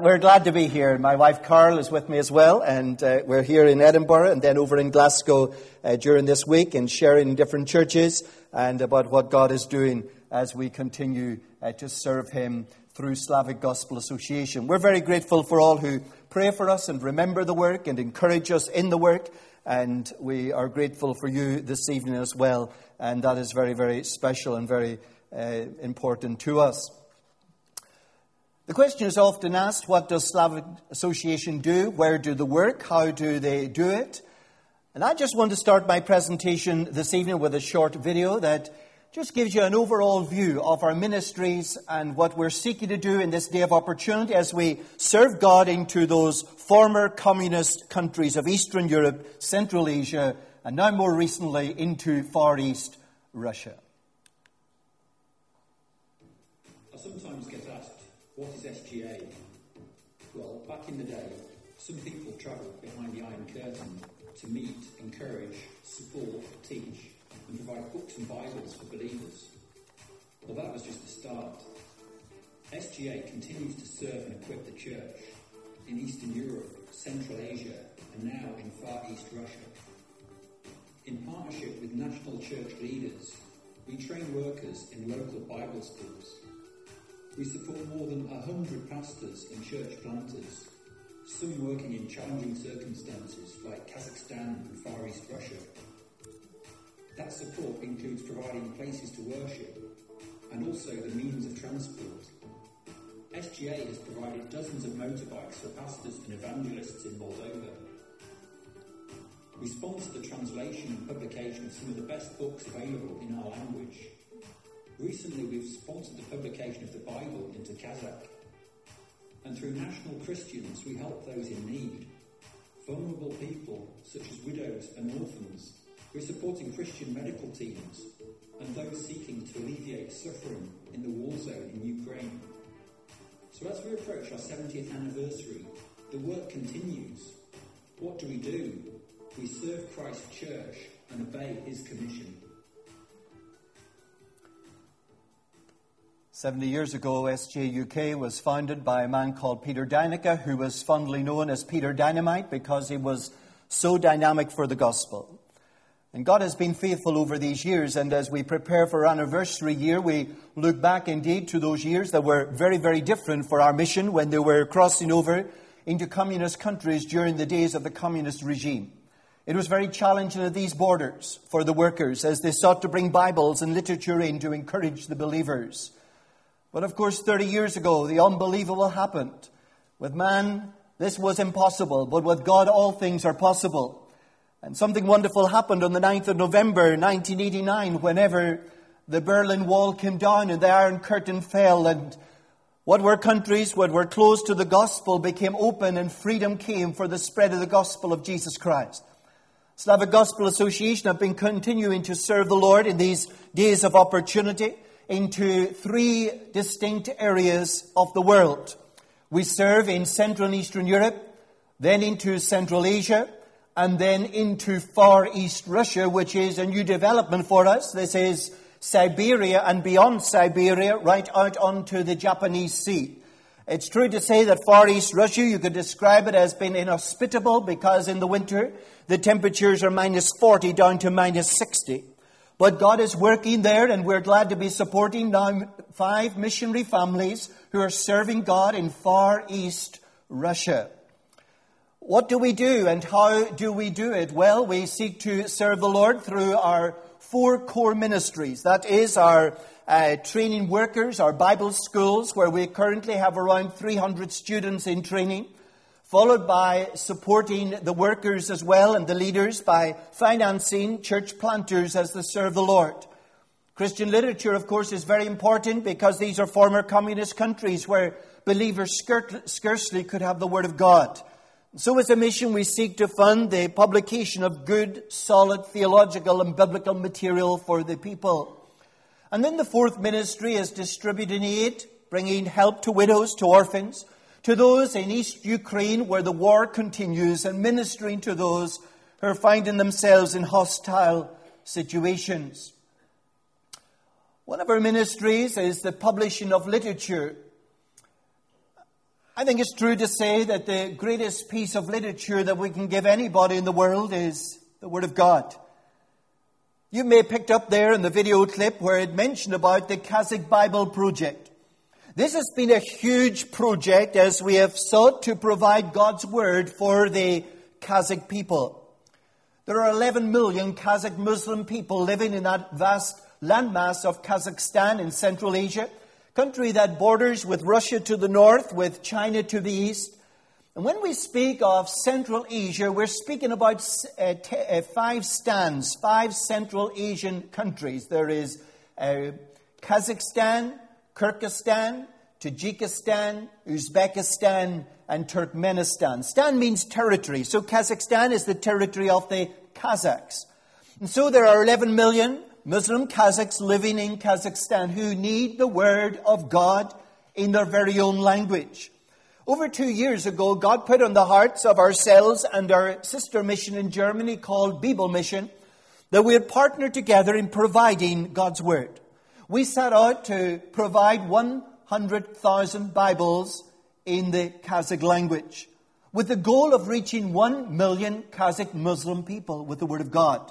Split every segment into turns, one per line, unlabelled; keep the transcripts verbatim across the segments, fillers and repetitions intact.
we're glad to be here. My wife Carol is with me as well, and uh, we're here in Edinburgh and then over in Glasgow uh, during this week and sharing in different churches and about what God is doing as we continue uh, to serve Him through Slavic Gospel Association. We're very grateful for all who pray for us and remember the work and encourage us in the work, and we are grateful for you this evening as well, and that is very, very special and very uh, important to us. The question is often asked, what does Slavic Association do? Where do they work? How do they do it? And I just want to start my presentation this evening with a short video that just gives you an overall view of our ministries and what we're seeking to do in this day of opportunity as we serve God into those former communist countries of Eastern Europe, Central Asia, and now more recently into Far East Russia.
I sometimes get asked, what is S G A? Well, back in the day, some people travelled behind the Iron Curtain to meet, encourage, support, teach, and provide books and Bibles for believers. Well, that was just the start. S G A continues to serve and equip the church in Eastern Europe, Central Asia, and now in Far East Russia. In partnership with national church leaders, we train workers in local Bible schools. We support more than one hundred pastors and church planters, some working in challenging circumstances like Kazakhstan and Far East Russia. That support includes providing places to worship and also the means of transport. S G A has provided dozens of motorbikes for pastors and evangelists in Moldova. We sponsor the translation and publication of some of the best books available in our language. Recently, we've sponsored the publication of the Bible into Kazakh. And through National Christians, we help those in need. Vulnerable people, such as widows and orphans. We're supporting Christian medical teams and those seeking to alleviate suffering in the war zone in Ukraine. So as we approach our seventieth anniversary, the work continues. What do we do? We serve Christ's church and obey His commission.
Seventy years ago, S G A U K was founded by a man called Peter Dyneka, who was fondly known as Peter Dynamite because he was so dynamic for the gospel. And God has been faithful over these years, and as we prepare for our anniversary year, we look back indeed to those years that were very, very different for our mission when they were crossing over into communist countries during the days of the communist regime. It was very challenging at these borders for the workers as they sought to bring Bibles and literature in to encourage the believers. But of course, thirty years ago, the unbelievable happened. With man, this was impossible, but with God, all things are possible. And something wonderful happened on the ninth of November, nineteen eighty-nine, whenever the Berlin Wall came down and the Iron Curtain fell, and what were countries that were closed to the gospel became open, and freedom came for the spread of the gospel of Jesus Christ. Slavic Gospel Association have been continuing to serve the Lord in these days of opportunity into three distinct areas of the world. We serve in Central and Eastern Europe, then into Central Asia, and then into Far East Russia, which is a new development for us. This is Siberia and beyond Siberia, right out onto the Japanese Sea. It's true to say that Far East Russia, you could describe it as being inhospitable because in the winter the temperatures are minus forty down to minus sixty. But God is working there, and we're glad to be supporting now five missionary families who are serving God in Far East Russia. What do we do and how do we do it? Well, we seek to serve the Lord through our four core ministries. That is our uh, training workers, our Bible schools, where we currently have around three hundred students in training, followed by supporting the workers as well and the leaders by financing church planters as they serve the Lord. Christian literature, of course, is very important because these are former communist countries where believers scarcely could have the Word of God. So as a mission, we seek to fund the publication of good, solid theological and biblical material for the people. And then the fourth ministry is distributing aid, bringing help to widows, to orphans, to those in East Ukraine where the war continues, and ministering to those who are finding themselves in hostile situations. One of our ministries is the publishing of literature. I think it's true to say that the greatest piece of literature that we can give anybody in the world is the Word of God. You may have picked up there in the video clip where it mentioned about the Kazakh Bible Project. This has been a huge project as we have sought to provide God's Word for the Kazakh people. There are eleven million Kazakh Muslim people living in that vast landmass of Kazakhstan in Central Asia, country that borders with Russia to the north, with China to the east. And when we speak of Central Asia, we're speaking about uh, t- uh, five stands, five Central Asian countries. There is uh, Kazakhstan, Kyrgyzstan, Tajikistan, Uzbekistan, and Turkmenistan. Stan means territory, so Kazakhstan is the territory of the Kazakhs. And so there are eleven million Muslim Kazakhs living in Kazakhstan who need the Word of God in their very own language. Over two years ago, God put on the hearts of ourselves and our sister mission in Germany called Bible Mission that we would partner together in providing God's Word. We set out to provide one hundred thousand Bibles in the Kazakh language with the goal of reaching one million Kazakh Muslim people with the Word of God.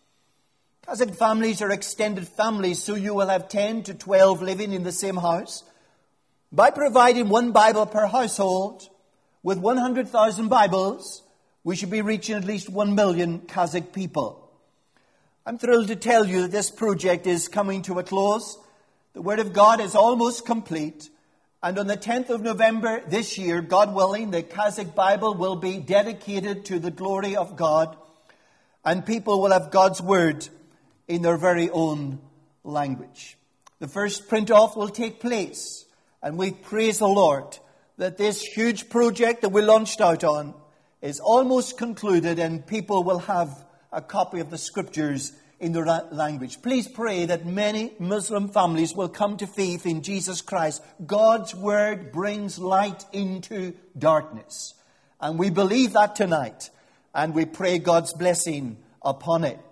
Kazakh families are extended families, so you will have ten to twelve living in the same house. By providing one Bible per household, with one hundred thousand Bibles, we should be reaching at least one million Kazakh people. I'm thrilled to tell you that this project is coming to a close. The Word of God is almost complete. And on the tenth of November this year, God willing, the Kazakh Bible will be dedicated to the glory of God. And people will have God's Word in their very own language. The first print-off will take place. And we praise the Lord that this huge project that we launched out on is almost concluded and people will have a copy of the Scriptures in their language. Please pray that many Muslim families will come to faith in Jesus Christ. God's Word brings light into darkness. And we believe that tonight. And we pray God's blessing upon it.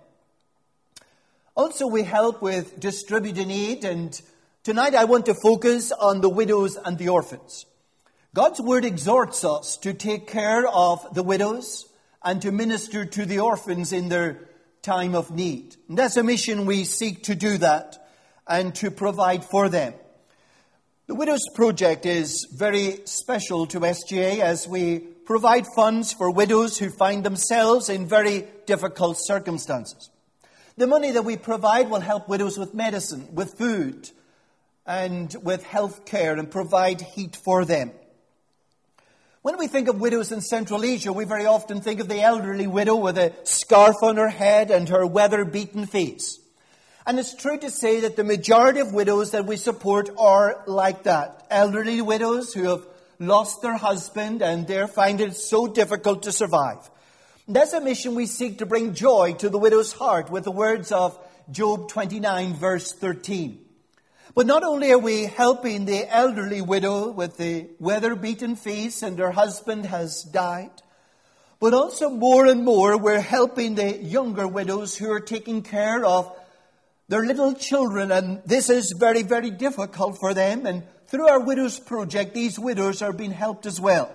Also, we help with distributing aid, and tonight I want to focus on the widows and the orphans. God's Word exhorts us to take care of the widows and to minister to the orphans in their time of need. And as a mission, we seek to do that and to provide for them. The Widows Project is very special to S G A as we provide funds for widows who find themselves in very difficult circumstances. The money that we provide will help widows with medicine, with food, and with health care, and provide heat for them. When we think of widows in Central Asia, we very often think of the elderly widow with a scarf on her head and her weather-beaten face. And it's true to say that the majority of widows that we support are like that. Elderly widows who have lost their husband and they find it so difficult to survive. And as a mission, we seek to bring joy to the widow's heart with the words of Job twenty-nine, verse thirteen. But not only are we helping the elderly widow with the weather-beaten face and her husband has died, but also more and more we're helping the younger widows who are taking care of their little children. And this is very, very difficult for them. And through our Widows Project, these widows are being helped as well.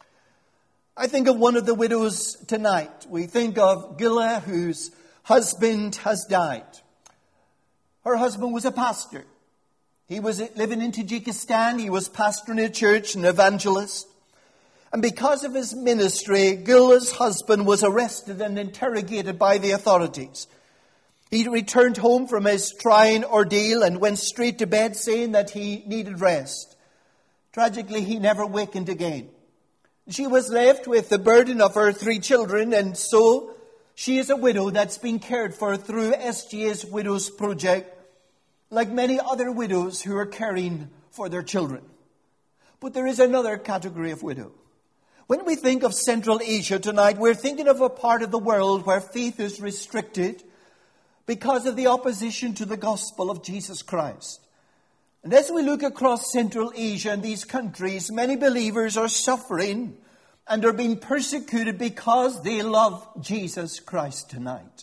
I think of one of the widows tonight. We think of Gila, whose husband has died. Her husband was a pastor. He was living in Tajikistan. He was pastoring a church, an evangelist. And because of his ministry, Gila's husband was arrested and interrogated by the authorities. He returned home from his trying ordeal and went straight to bed saying that he needed rest. Tragically, he never wakened again. She was left with the burden of her three children, and so she is a widow that's been cared for through S G A's Widows Project, like many other widows who are caring for their children. But there is another category of widow. When we think of Central Asia tonight, we're thinking of a part of the world where faith is restricted because of the opposition to the gospel of Jesus Christ. And as we look across Central Asia and these countries, many believers are suffering and are being persecuted because they love Jesus Christ tonight.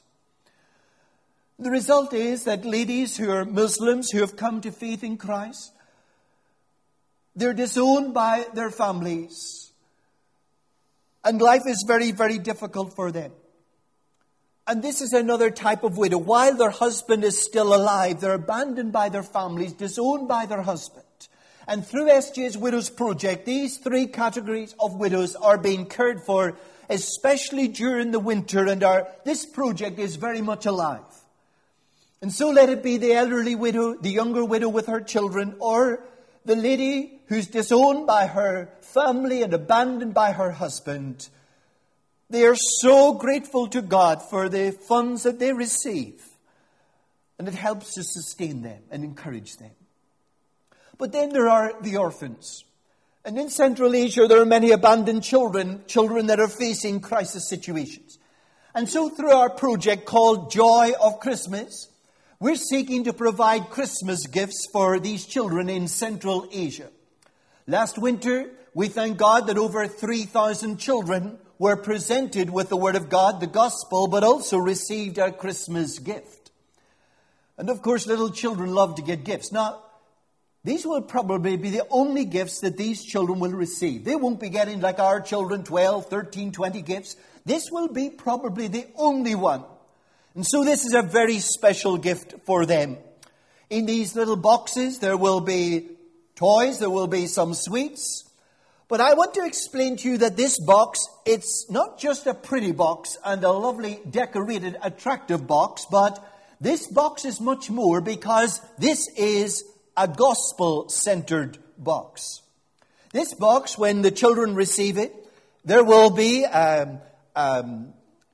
The result is that ladies who are Muslims who have come to faith in Christ, They're disowned by their families. And life is very, very difficult for them. And this is another type of widow. While their husband is still alive, they're abandoned by their families, disowned by their husband. And through S J's Widows Project, these three categories of widows are being cared for, especially during the winter. And our, this project is very much alive. And so let it be the elderly widow, the younger widow with her children, or the lady who's disowned by her family and abandoned by her husband. They are so grateful to God for the funds that they receive. And it helps to sustain them and encourage them. But then there are the orphans. And in Central Asia, there are many abandoned children, children that are facing crisis situations. And so through our project called Joy of Christmas, we're seeking to provide Christmas gifts for these children in Central Asia. Last winter, we thank God that over three thousand children were presented with the Word of God, the Gospel, but also received a Christmas gift. And of course, little children love to get gifts. Now, these will probably be the only gifts that these children will receive. They won't be getting, like our children, twelve, thirteen, twenty gifts. This will be probably the only one. And so this is a very special gift for them. In these little boxes, there will be toys, there will be some sweets. But I want to explain to you that this box, it's not just a pretty box and a lovely, decorated, attractive box, but this box is much more, because this is a gospel-centered box. This box, when the children receive it, there will be um, um,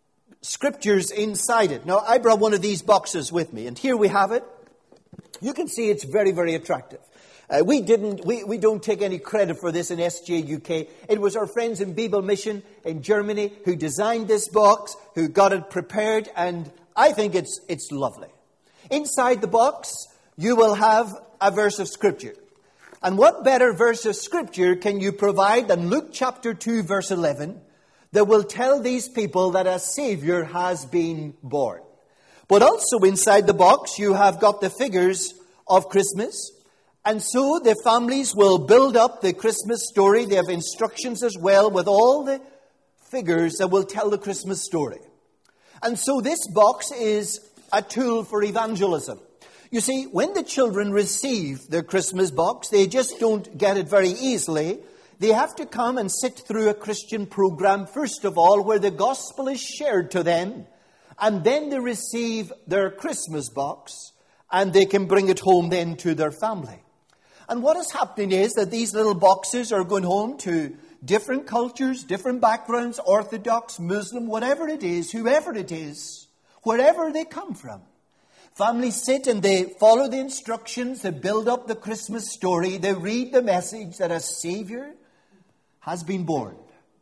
scriptures inside it. Now, I brought one of these boxes with me, and here we have it. You can see it's very, very attractive. Uh, we didn't, we, we don't take any credit for this in S J U K. It was our friends in Bibel Mission in Germany who designed this box, who got it prepared, and I think it's it's lovely. Inside the box, you will have a verse of Scripture. And what better verse of Scripture can you provide than Luke chapter two, verse eleven, that will tell these people that a Savior has been born. But also inside the box, you have got the figures of Christmas. And so the families will build up the Christmas story. They have instructions as well with all the figures that will tell the Christmas story. And so this box is a tool for evangelism. You see, when the children receive their Christmas box, they just don't get it very easily. They have to come and sit through a Christian program, first of all, where the gospel is shared to them. And then they receive their Christmas box, and they can bring it home then to their family. And what is happening is that these little boxes are going home to different cultures, different backgrounds, Orthodox, Muslim, whatever it is, whoever it is, wherever they come from. Families sit and they follow the instructions, they build up the Christmas story, they read the message that a Savior has been born.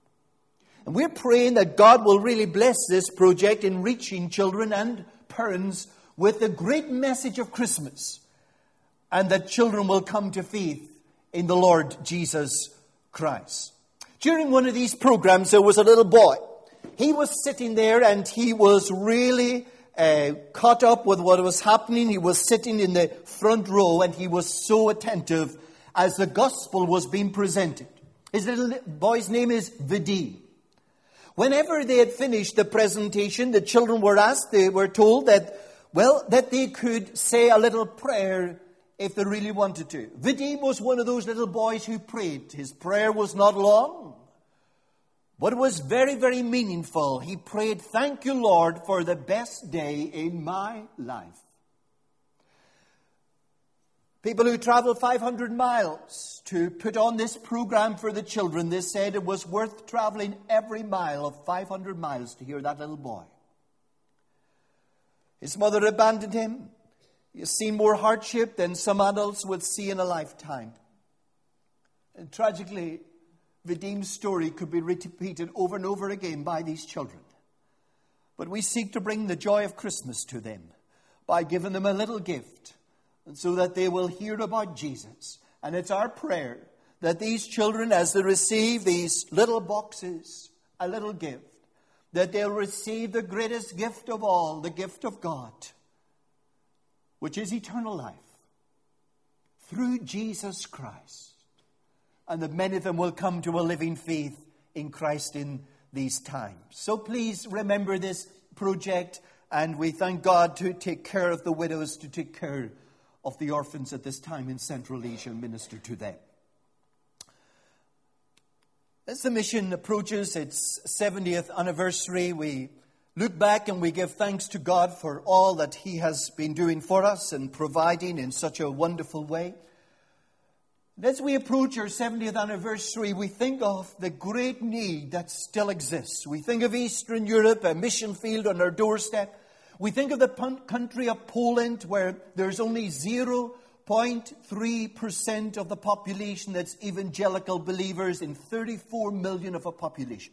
And we're praying that God will really bless this project in reaching children and parents with the great message of Christmas, and that children will come to faith in the Lord Jesus Christ. During one of these programs, there was a little boy. He was sitting there and he was really uh, caught up with what was happening. He was sitting in the front row and he was so attentive as the gospel was being presented. His little boy's name is Vadim. Whenever they had finished the presentation, the children were asked, they were told that, well, that they could say a little prayer if they really wanted to. Vadim was one of those little boys who prayed. His prayer was not long, but it was very, very meaningful. He prayed, "Thank you, Lord, for the best day in my life." People who traveled five hundred miles to put on this program for the children, they said it was worth traveling every mile of five hundred miles to hear that little boy. His mother abandoned him. He has seen more hardship than some adults would see in a lifetime. And tragically, Vadim's story could be repeated over and over again by these children. But we seek to bring the joy of Christmas to them by giving them a little gift, and so that they will hear about Jesus. And it's our prayer that these children, as they receive these little boxes, a little gift, that they'll receive the greatest gift of all, the gift of God, which is eternal life, through Jesus Christ. and that many of them will come to a living faith in Christ in these times. So please remember this project, and we thank God to take care of the widows, to take care of the orphans at this time in Central Asia and minister to them. As the mission approaches its seventieth anniversary, we look back and we give thanks to God for all that He has been doing for us and providing in such a wonderful way. And as we approach our seventieth anniversary, we think of the great need that still exists. We think of Eastern Europe, a mission field on our doorstep. We think of the country of Poland, where there's only zero point three percent of the population that's evangelical believers in thirty-four million of a population.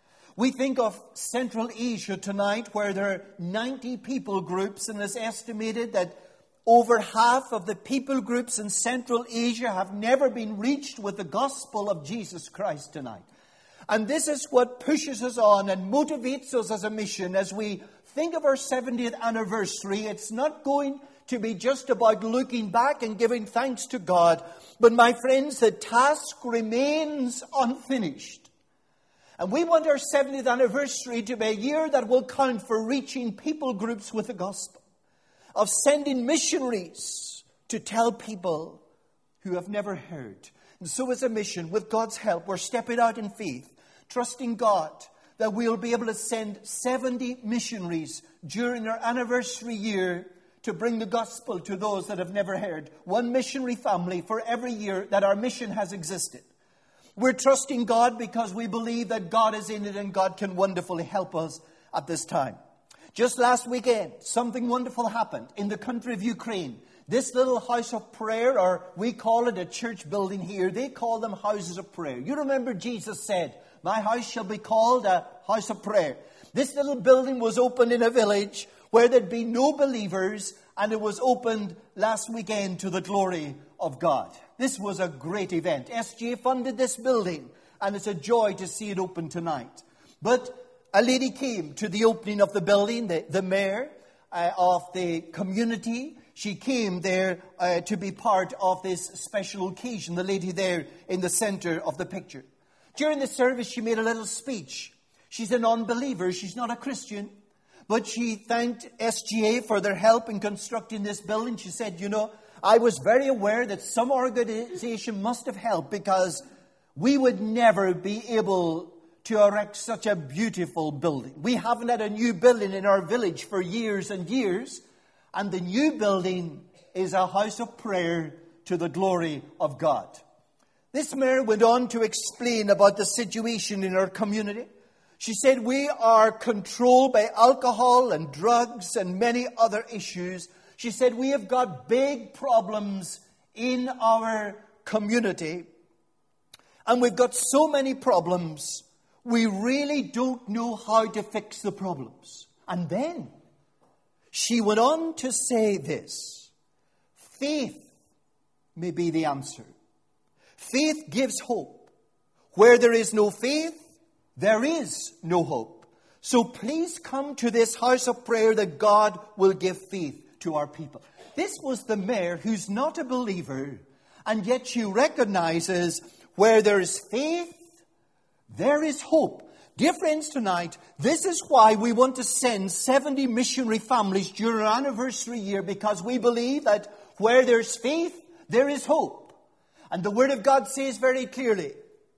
We think of Central Asia tonight, where there are ninety people groups, and it's estimated that over half of the people groups in Central Asia have never been reached with the gospel of Jesus Christ tonight. And this is what pushes us on and motivates us as a mission. As we think of our seventieth anniversary, it's not going to be just about looking back and giving thanks to God. But my friends, the task remains unfinished. And we want our seventieth anniversary to be a year that will count for reaching people groups with the gospel, of sending missionaries to tell people who have never heard. And so as a mission, with God's help, we're stepping out in faith, trusting God that we'll be able to send seventy missionaries during our anniversary year to bring the gospel to those that have never heard. One missionary family for every year that our mission has existed. We're trusting God because we believe that God is in it and God can wonderfully help us at this time. Just last weekend, something wonderful happened in the country of Ukraine. This little house of prayer, or we call it a church building here, they call them houses of prayer. You remember Jesus said, "My house shall be called a house of prayer." This little building was opened in a village where there'd be no believers, and it was opened last weekend to the glory of God. This was a great event. S J funded this building, and it's a joy to see it open tonight. But a lady came to the opening of the building, the, the mayor uh, of the community. She came there uh, to be part of this special occasion, the lady there in the center of the picture. During the service, she made a little speech. She's a non-believer. She's not a Christian. But she thanked S G A for their help in constructing this building. She said, you know, I was very aware that some organization must have helped because we would never be able to erect such a beautiful building. We haven't had a new building in our village for years and years. And the new building is a house of prayer to the glory of God. This mayor went on to explain about the situation in our community. She said, we are controlled by alcohol and drugs and many other issues. She said, we have got big problems in our community. And we've got so many problems, we really don't know how to fix the problems. And then she went on to say this: faith may be the answer. Faith gives hope. Where there is no faith, there is no hope. So please come to this house of prayer that God will give faith to our people. This was the mayor who's not a believer, and yet she recognizes where there is faith, there is hope. Dear friends, tonight, this is why we want to send seventy missionary families during our anniversary year, because we believe that where there's faith, there is hope. And the Word of God says very clearly,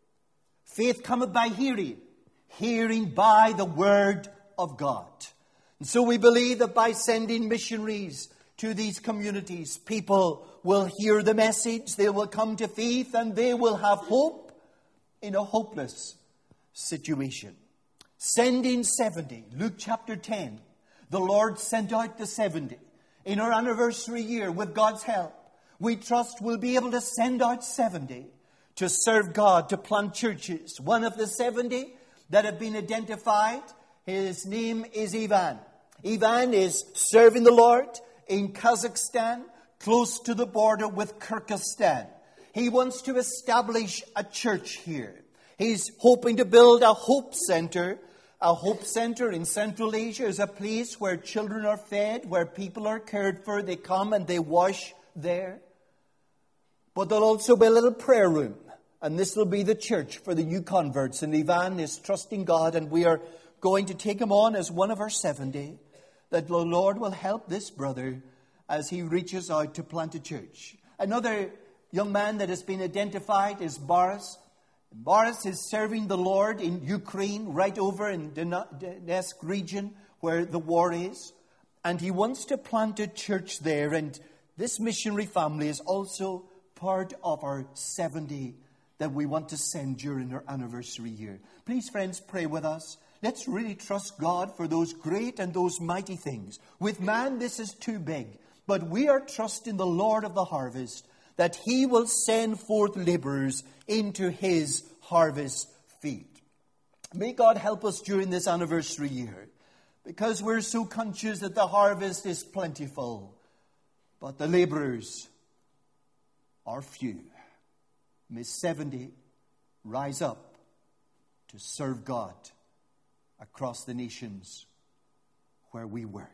faith cometh by hearing, hearing by the Word of God. And so we believe that by sending missionaries to these communities, people will hear the message, they will come to faith, and they will have hope in a hopeless situation. Sending seventy, Luke chapter ten. The Lord sent out the seventy. In our anniversary year, with God's help, we trust we'll be able to send out seventy to serve God, to plant churches. One of the seventy that have been identified, his name is Ivan. Ivan is serving the Lord in Kazakhstan, close to the border with Kyrgyzstan. He wants to establish a church here. He's hoping to build a hope center. A hope center in Central Asia is a place where children are fed, where people are cared for. They come and they wash there. But there'll also be a little prayer room, And this will be the church for the new converts. And Ivan is trusting God, and we are going to take him on as one of our seventy, that the Lord will help this brother as he reaches out to plant a church. Another young man that has been identified is Boris. Boris is serving the Lord in Ukraine, right over in Donetsk region where the war is. And he wants to plant a church there. And this missionary family is also part of our seventy that we want to send during our anniversary year. Please, friends, pray with us. Let's really trust God for those great and those mighty things. With man, this is too big. But we are trusting the Lord of the harvest, that he will send forth laborers into his harvest field. May God help us during this anniversary year, because we're so conscious that the harvest is plentiful, but the laborers are few. May seventy rise up to serve God across the nations where we work.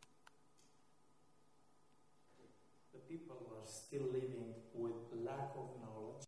The people are still living with lack of knowledge.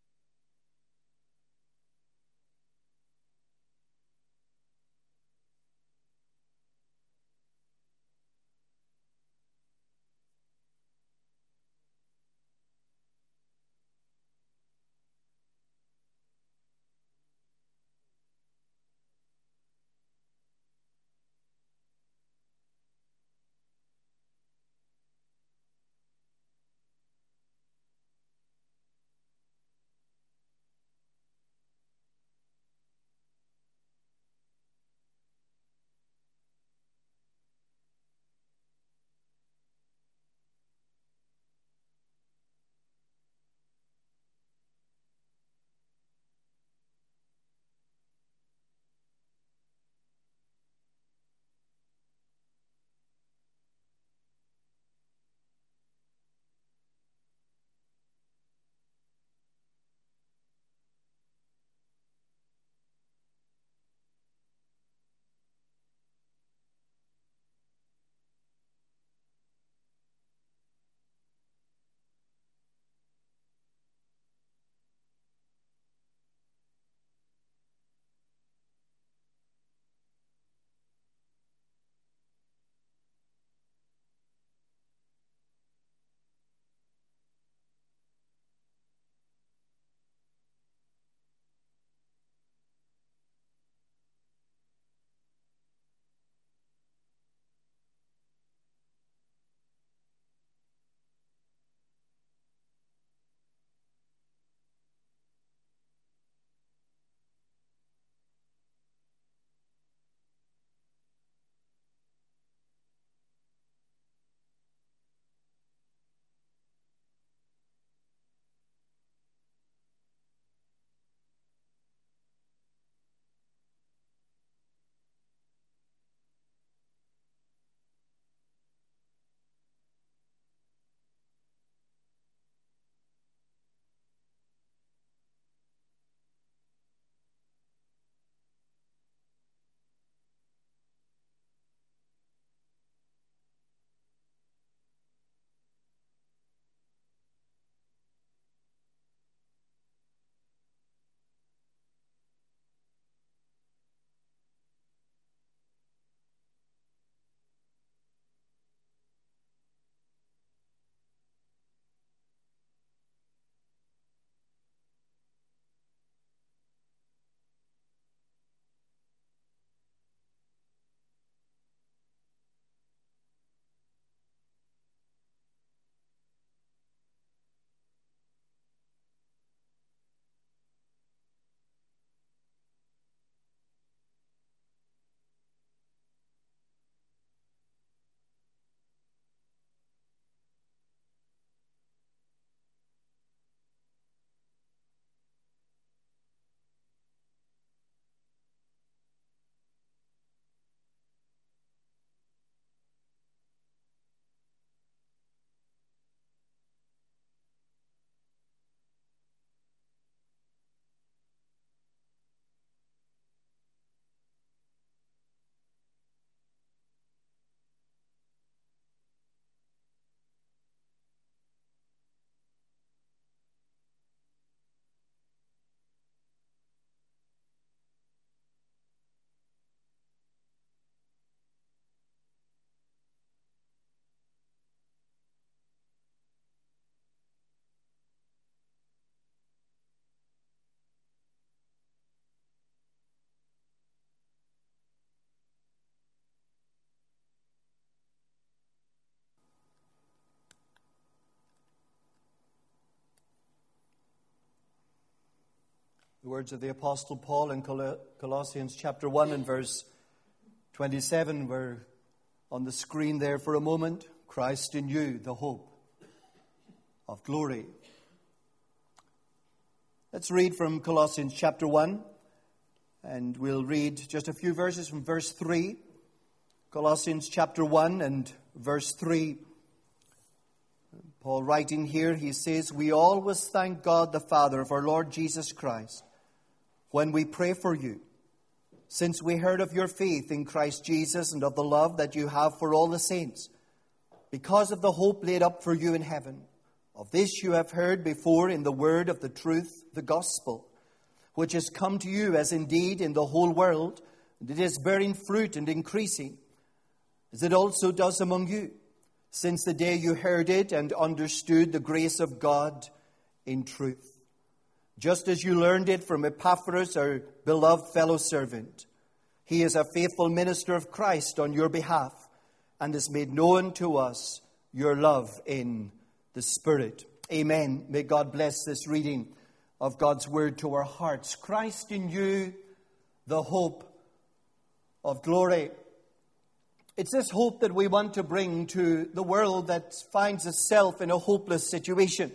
The words of the Apostle Paul in Col- Colossians chapter one and verse twenty-seven were on the screen there for a moment. Christ in you, the hope of glory. Let's read from Colossians chapter one, and we'll read just a few verses from verse three. Colossians chapter one and verse three. Paul writing here, he says, "We always thank God the Father of our Lord Jesus Christ when we pray for you, since we heard of your faith in Christ Jesus and of the love that you have for all the saints, because of the hope laid up for you in heaven. Of this you have heard before in the word of the truth, the gospel, which has come to you as indeed in the whole world, and it is bearing fruit and increasing, as it also does among you, since the day you heard it and understood the grace of God in truth. Just as you learned it from Epaphras, our beloved fellow servant. He is a faithful minister of Christ on your behalf, and has made known to us your love in the Spirit." Amen. May God bless this reading of God's word to our hearts. Christ in you, the hope of glory. It's this hope that we want to bring to the world that finds itself in a hopeless situation.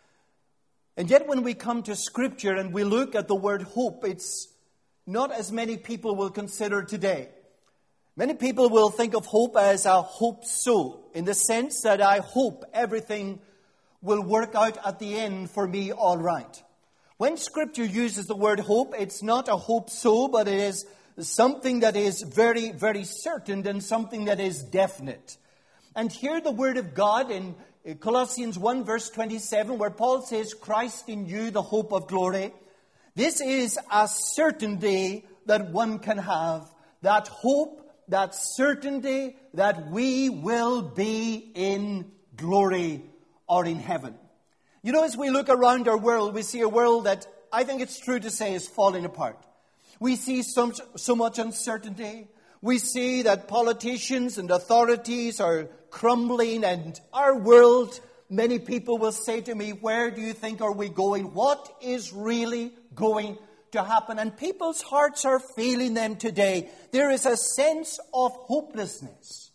And yet when we come to Scripture and we look at the word hope, it's not as many people will consider today. Many people will think of hope as a hope so, in the sense that I hope everything will work out at the end for me all right. When Scripture uses the word hope, it's not a hope so, but it is something that is very, very certain and something that is definite. And here the Word of God in Colossians one verse twenty-seven, where Paul says, "Christ in you, the hope of glory." This is a certainty that one can have. That hope, that certainty that we will be in glory or in heaven. You know, as we look around our world, we see a world that I think it's true to say is falling apart. We see some, so much uncertainty. We see that politicians and authorities are crumbling, and our world, many people will say to me, "Where do you think are we going? What is really going to happen?" And people's hearts are failing them today. There is a sense of hopelessness.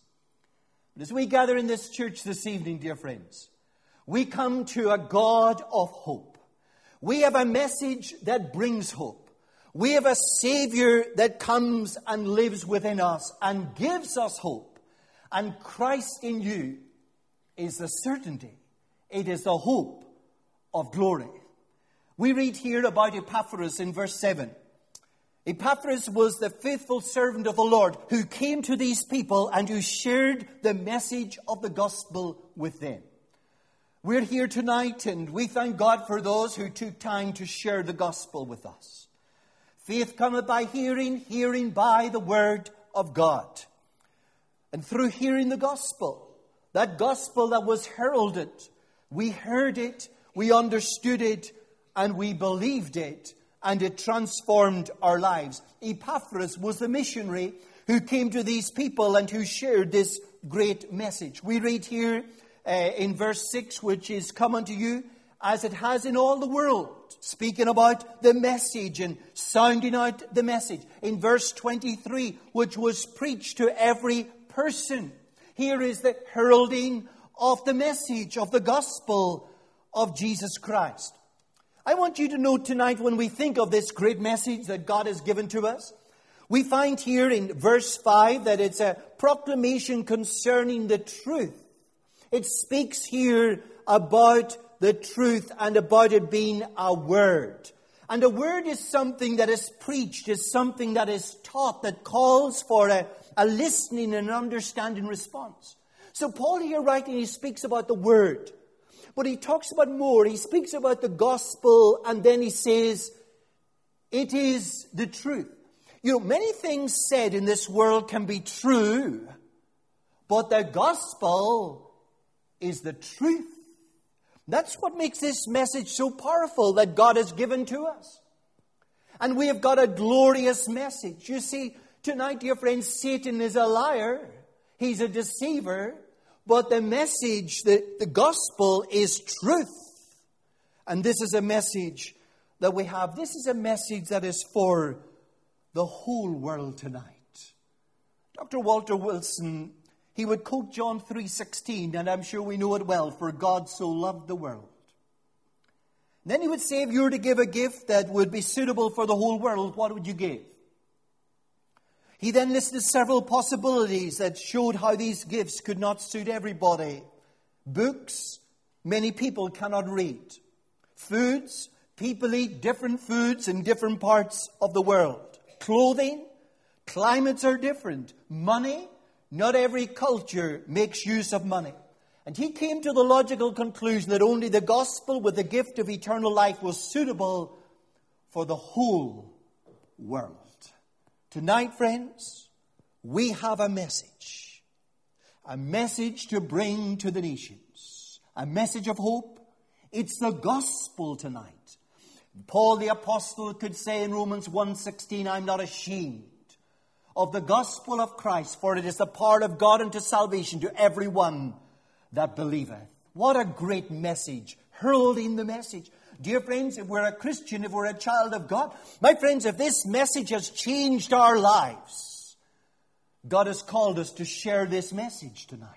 But as we gather in this church this evening, dear friends, we come to a God of hope. We have a message that brings hope. We have a Savior that comes and lives within us and gives us hope. And Christ in you is the certainty. It is the hope of glory. We read here about Epaphras in verse seven. Epaphras was the faithful servant of the Lord who came to these people and who shared the message of the gospel with them. We're here tonight, and we thank God for those who took time to share the gospel with us. Faith cometh by hearing, hearing by the word of God. And through hearing the gospel, that gospel that was heralded, we heard it, we understood it, and we believed it, and it transformed our lives. Epaphras was the missionary who came to these people and who shared this great message. We read here uh, in verse six, which is, "Come unto you as it has in all the world," speaking about the message and sounding out the message. In verse twenty-three, which was preached to every person. Here is the heralding of the message of the gospel of Jesus Christ. I want you to know tonight, when we think of this great message that God has given to us, we find here in verse five that it's a proclamation concerning the truth. It speaks here about the truth and about it being a word. And a word is something that is preached, is something that is taught, that calls for a, a listening and understanding response. So Paul here writing, he speaks about the word. But he talks about more. He speaks about the gospel, and then he says, it is the truth. You know, many things said in this world can be true, but the gospel is the truth. That's what makes this message so powerful that God has given to us. And we have got a glorious message. You see, tonight, dear friends, Satan is a liar. He's a deceiver. But the message, the, the gospel is truth. And this is a message that we have. This is a message that is for the whole world tonight. Doctor Walter Wilson, he would quote John three sixteen, and I'm sure we know it well, for God so loved the world. And then he would say, if you were to give a gift that would be suitable for the whole world, what would you give? He then listed several possibilities that showed how these gifts could not suit everybody. Books, many people cannot read. Foods, people eat different foods in different parts of the world. Clothing, climates are different. Money, not every culture makes use of money. And he came to the logical conclusion that only the gospel with the gift of eternal life was suitable for the whole world. Tonight, friends, we have a message. A message to bring to the nations. A message of hope. It's the gospel tonight. Paul the apostle could say in Romans one sixteen, I'm not ashamed of the gospel of Christ, for it is the power of God unto salvation to everyone that believeth. What a great message. Heralding the message. Dear friends, if we're a Christian, if we're a child of God, my friends, if this message has changed our lives, God has called us to share this message tonight,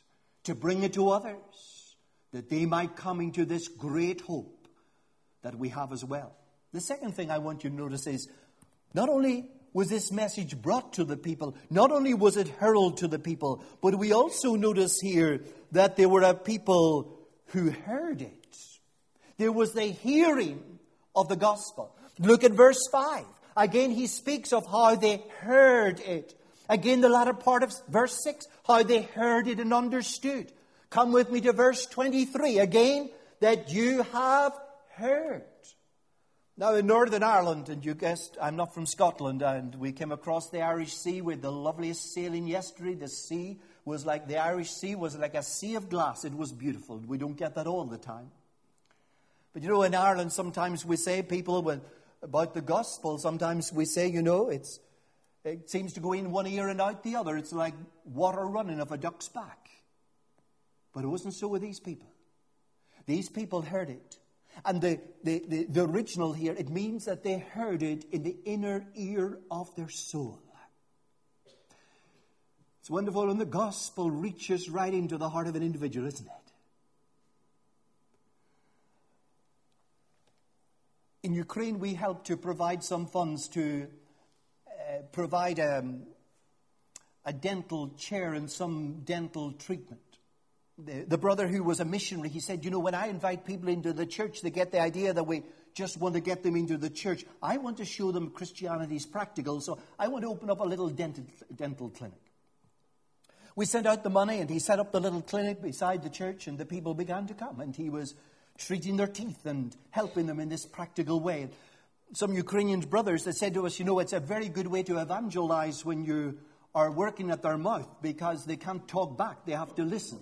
to bring it to others, that they might come into this great hope that we have as well. The second thing I want you to notice is, not only was this message brought to the people, not only was it heralded to the people, but we also notice here that there were a people who heard it. There was the hearing of the gospel. Look at verse five. Again, he speaks of how they heard it. Again, the latter part of verse six, how they heard it and understood. Come with me to verse twenty-three. Again, that you have heard. Now, in Northern Ireland, and you guessed I'm not from Scotland, and we came across the Irish Sea with the loveliest sailing yesterday. The sea was like, the Irish Sea was like a sea of glass. It was beautiful. We don't get that all the time. But you know, in Ireland, sometimes we say, people, with, about the gospel, sometimes we say, you know, it's it seems to go in one ear and out the other. It's like water running off a duck's back. But it wasn't so with these people. These people heard it. And the, the, the, the original here, it means that they heard it in the inner ear of their soul. It's wonderful when the gospel reaches right into the heart of an individual, isn't it? In Ukraine, we helped to provide some funds to uh, provide um, a dental chair and some dental treatment. The, the brother who was a missionary, he said, you know, when I invite people into the church, they get the idea that we just want to get them into the church. I want to show them Christianity is practical, so I want to open up a little dental, dental clinic. We sent out the money, and he set up the little clinic beside the church, and the people began to come, and he was treating their teeth and helping them in this practical way. Some Ukrainian brothers, they said to us, you know, it's a very good way to evangelize when you are working at their mouth, because they can't talk back, they have to listen.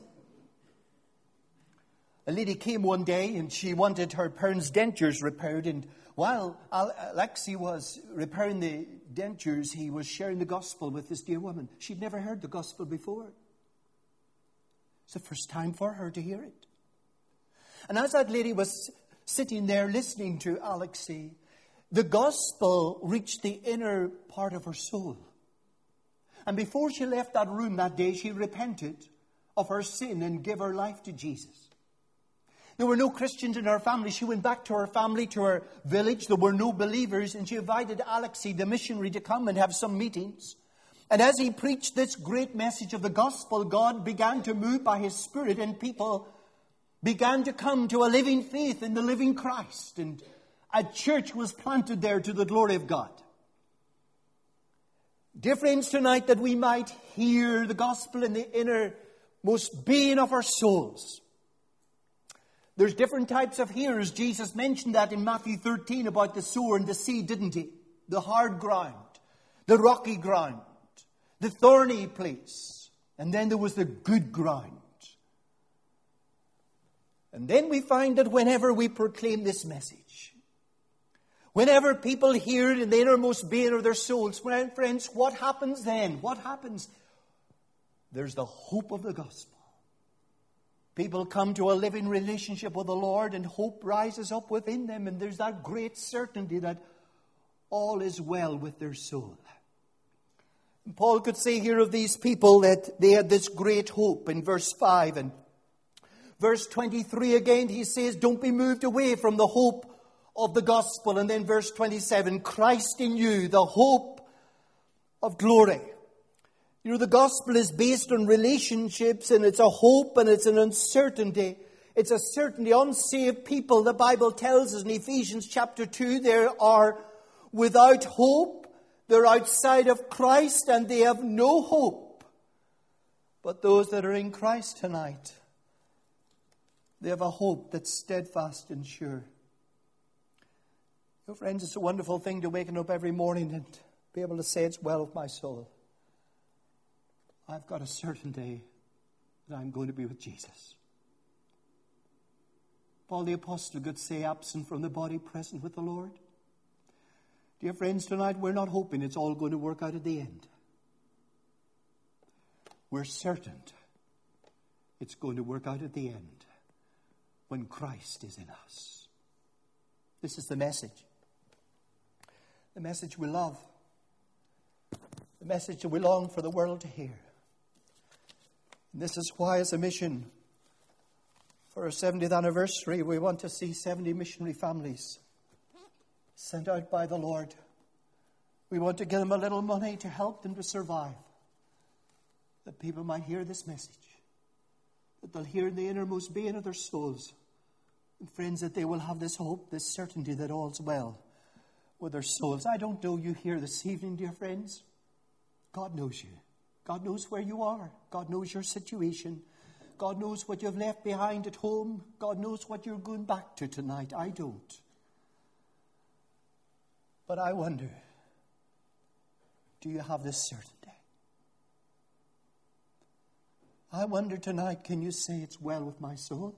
A lady came one day and she wanted her parents' dentures repaired, and while Alexei was repairing the dentures, he was sharing the gospel with this dear woman. She'd never heard the gospel before. It's the first time for her to hear it. And as that lady was sitting there listening to Alexei, the gospel reached the inner part of her soul. And before she left that room that day, she repented of her sin and gave her life to Jesus. There were no Christians in her family. She went back to her family, to her village. There were no believers. And she invited Alexei, the missionary, to come and have some meetings. And as he preached this great message of the gospel, God began to move by His Spirit, and people began to come to a living faith in the living Christ. And a church was planted there to the glory of God. Dear friends, tonight, that we might hear the gospel in the innermost being of our souls. There's different types of hearers. Jesus mentioned that in Matthew thirteen about the sower and the seed, didn't He? The hard ground, the rocky ground, the thorny place. And then there was the good ground. And then we find that whenever we proclaim this message, whenever people hear it in the innermost being of their souls, friends, what happens then? What happens? There's the hope of the gospel People come to a living relationship with the Lord and hope rises up within them, and there's that great certainty that all is well with their soul. And Paul could say here of these people that they had this great hope in verse five. And verse twenty-three again, he says, don't be moved away from the hope of the gospel. And then verse twenty-seven, Christ in you, the hope of glory. You know, the gospel is based on relationships, and it's a hope and it's an uncertainty. It's a certainty. Unsaved people, the Bible tells us in Ephesians chapter two, they are without hope. They're outside of Christ and they have no hope. But those that are in Christ tonight, they have a hope that's steadfast and sure. Your friends, it's a wonderful thing to waken up every morning and be able to say it's well with my soul. I've got a certainty that I'm going to be with Jesus. Paul the Apostle could say, absent from the body, present with the Lord. Dear friends, tonight we're not hoping it's all going to work out at the end. We're certain it's going to work out at the end when Christ is in us. This is the message. The message we love. The message that we long for the world to hear. And this is why, as a mission, for our seventieth anniversary, we want to see seventy missionary families sent out by the Lord. We want to give them a little money to help them to survive. That people might hear this message. That they'll hear in the innermost being of their souls. And friends, that they will have this hope, this certainty that all's well with their souls. I don't know you here this evening, dear friends. God knows you. God knows where you are. God knows your situation. God knows what you've left behind at home. God knows what you're going back to tonight. I don't. But I wonder, do you have this certainty? I wonder tonight, can you say it's well with my soul?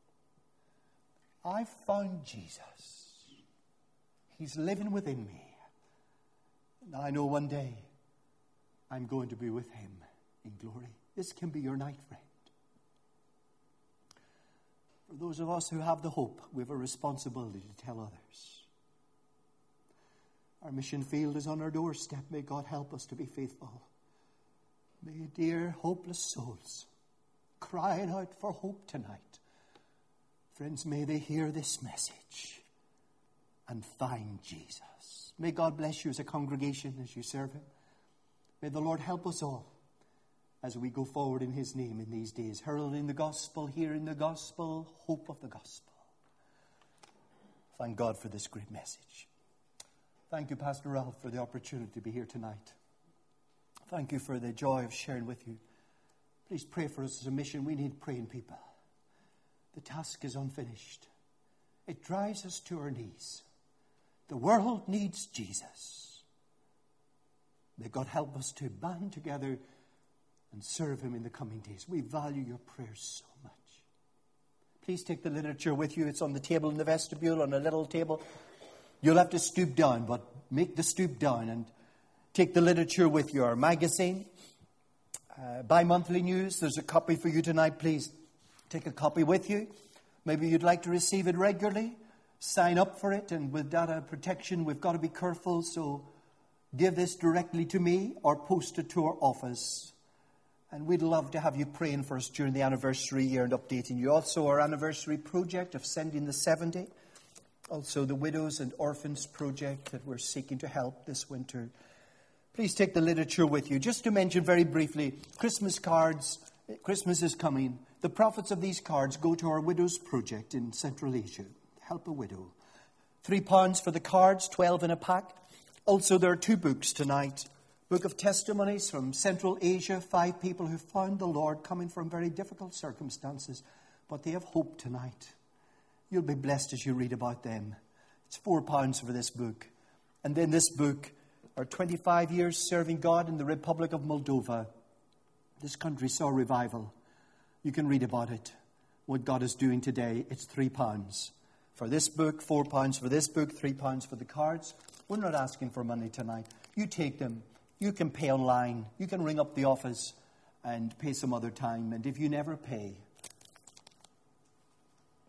I've found Jesus. He's living within me. And I know one day I'm going to be with him in glory. This can be your night, friend. For those of us who have the hope, we have a responsibility to tell others. Our mission field is on our doorstep. May God help us to be faithful. May dear hopeless souls crying out for hope tonight, friends, may they hear this message and find Jesus. May God bless you as a congregation as you serve him. May the Lord help us all as we go forward in his name in these days, heralding the gospel, hearing the gospel, hope of the gospel. Thank God for this great message. Thank you, Pastor Ralph, for the opportunity to be here tonight. Thank you for the joy of sharing with you. Please pray for us as a mission. We need praying people. The task is unfinished. It drives us to our knees. The world needs Jesus. May God help us to band together and serve him in the coming days. We value your prayers so much. Please take the literature with you. It's on the table in the vestibule, on a little table. You'll have to stoop down, but make the stoop down and take the literature with you. Our magazine, uh, bi-monthly news. There's a copy for you tonight. Please take a copy with you. Maybe you'd like to receive it regularly. Sign up for it. And with data protection, we've got to be careful. So give this directly to me or post it to our office. And we'd love to have you praying for us during the anniversary year and updating you. Also, our anniversary project of sending the seventy. Also, the Widows and Orphans project that we're seeking to help this winter. Please take the literature with you. Just to mention very briefly, Christmas cards. Christmas is coming. The profits of these cards go to our Widows project in Central Asia. Help a widow. Three pounds for the cards, twelve in a pack. Also, there are two books tonight. Book of testimonies from Central Asia. Five people who found the Lord coming from very difficult circumstances. But they have hope tonight. You'll be blessed as you read about them. It's four pounds for this book. And then this book, our twenty-five years serving God in the Republic of Moldova. This country saw revival. You can read about it. What God is doing today. It's three pounds for this book, four pounds for this book, three pounds for the cards. We're not asking for money tonight. You take them. You can pay online. You can ring up the office and pay some other time. And if you never pay,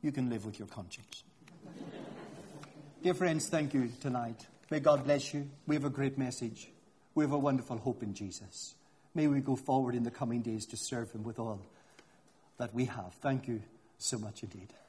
you can live with your conscience. Dear friends, thank you tonight. May God bless you. We have a great message. We have a wonderful hope in Jesus. May we go forward in the coming days to serve him with all that we have. Thank you so much indeed.